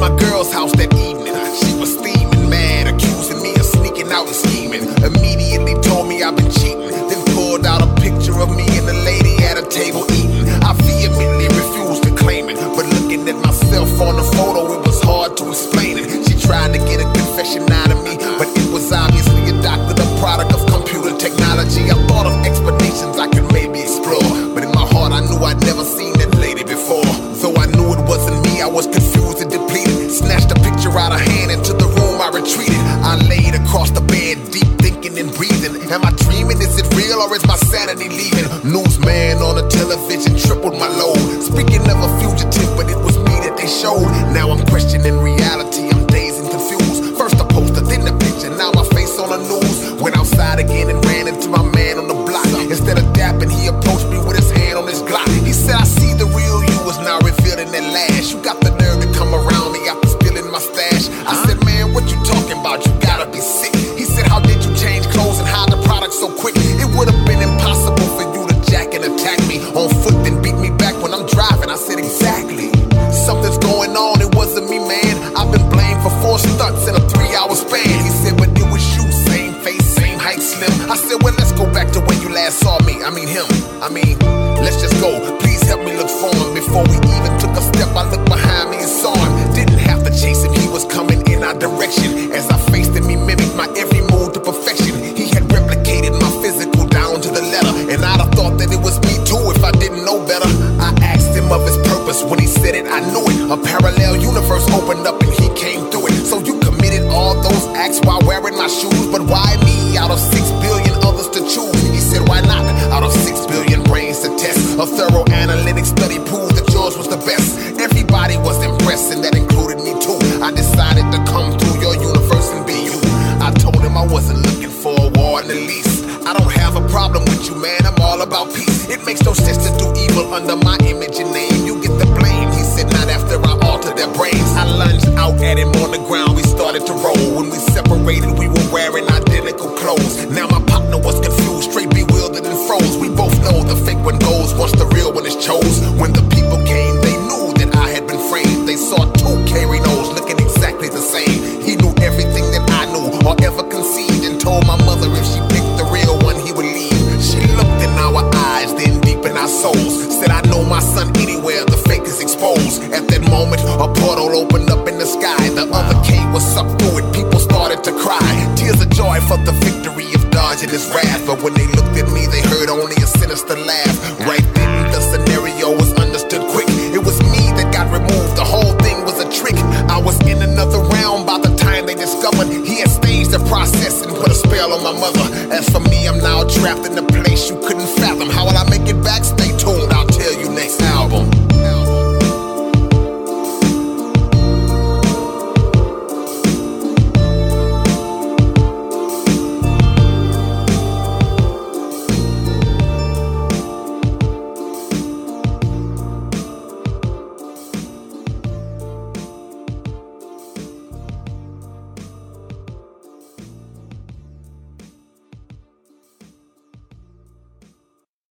my girl's house that evening. She was steaming, mad, accusing me of sneaking out and scheming. Immediately told me I've been cheating, then pulled out a picture of me and the lady at a table eating. I vehemently refused to claim it, but looking at myself on the photo, it was hard to explain it. She tried to get a confession out of me, but it was obviously a doctor, the product of computer technology. I thought of explanations I could maybe explore, but in my heart I knew I'd never seen that lady before. Though I knew it wasn't me, I was confused and depleted. Snatched a picture out of hand, into the room I retreated. I laid across the bed, deep thinking and breathing. Am I dreaming? Is it real or is my sanity leaving? Newsman on the television tripled my load. Speaking of a fugitive, but it was me that they showed. Now I'm questioning reality, I'm dazed and confused. First a poster, then the picture, now my face on the news. Went outside again and ran into my man on the block. Instead of dapping, he approached me with his hand on his Glock. He said, I see the real you is now revealing that lash. You got the nerve to come around me after stealing my stash. I said, man, what you talking about? You gotta be sick. He said, how did you change clothes and hide the product so quick? It would have been impossible for you to jack and attack me on foot, then beat me back when I'm driving. I said, exactly. Something's going on, it wasn't me, man. I've been blamed for 4 stunts in a 3-hour span. He said, but it was you, same face, same height, slim. I said, well, let's go back to when you last saw me. I mean him. Let's just go. Please help me look for him. Before we even took a step, I looked behind me and saw him. Didn't have to chase him, he was coming in our direction. As I faced him, he mimicked my every move to perfection. He had replicated my physical down to the letter, and I'd have thought that it was me too if I didn't know better. I asked him of his purpose. When he said it, I knew it. A parallel universe opened up and he came through it. So you committed all those acts while wearing my shoes, but why me out of 6 billion others to choose? He said, why not? Out of 6 billion brains to test. A thorough analytic study proved that yours was the best. Everybody was impressed, and that included me too. I decided to come through your universe and be you. I told him I wasn't looking for a war in the least. I don't have a problem with you, man, I'm all about peace. It makes no sense to do evil under my image and name. You get the blame. He said, not after I altered their brains. I lunged out at him on the ground, we started to roll. When we separated, we were wearing identical clothes. Now my partner was confused, straight bewildered and froze. We both know the fake one goes once the real one is chose. When the people came, they knew that I had been framed. They saw 2 Carrie Knowles looking exactly the same. He knew everything that I knew or ever conceived, and told my mother if she picked the real one, he would leave. She looked in our eyes, then deep in our souls. Said, I know my son anywhere the fake is exposed. At that moment, a portal opened up in the sky. The other K was sucked through it, people started to cry. Tears of joy for the victory of dodging his wrath. But when they